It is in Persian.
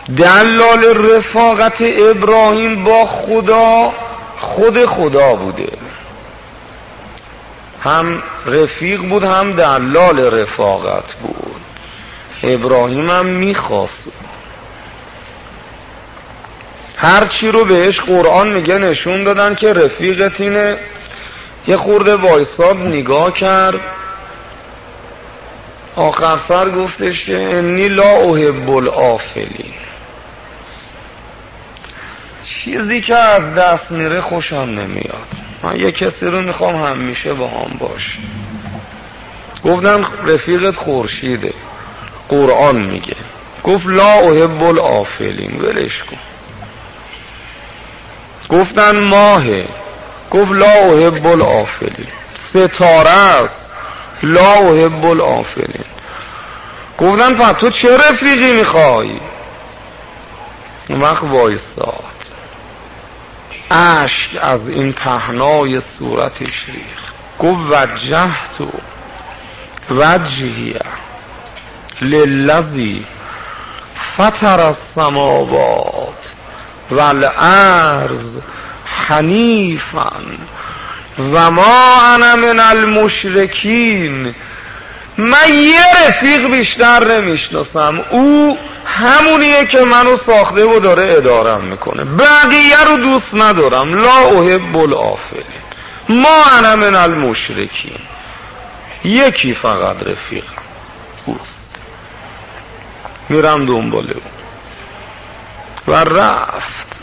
دلال رفاقت ابراهیم با خدا خود خدا بوده، هم رفیق بود هم دلال رفاقت بود. ابراهیم هم میخواست، هرچی رو بهش قرآن میگه نشون دادن که رفیقت اینه. یه خورده وایساد نگاه کرد، آخر سر گفتش که انی لا احب الآفلین، چیزی که از دست میره خوشم نمیاد، من یه کسی رو میخوام همیشه با هم باشه. گفتن رفیقت خورشیده، قرآن میگه، گفت لا احب الآفلین، ولش کن. گفتن ماهه، گفت لا احب الآفلین. ستاره است، لا احب الآفلین. گفتن پس تو چه رفیقی میخوایی؟ اون وقت وایستاد، اشک از این پهنای صورتش ریخت، گفت وجهت وجهی للذی فطر السماوات والارض حنیفا و ما انا من المشرکین. من یه رفیق بیشتر نمیشناسم، او همونیه که منو ساخته و داره ادارم میکنه، بقیه رو دوست ندارم. لا احب الآفلین، ما انا من المشرکین، یکی فقط رفیقم اوست، میرم دنباله اون. و رفت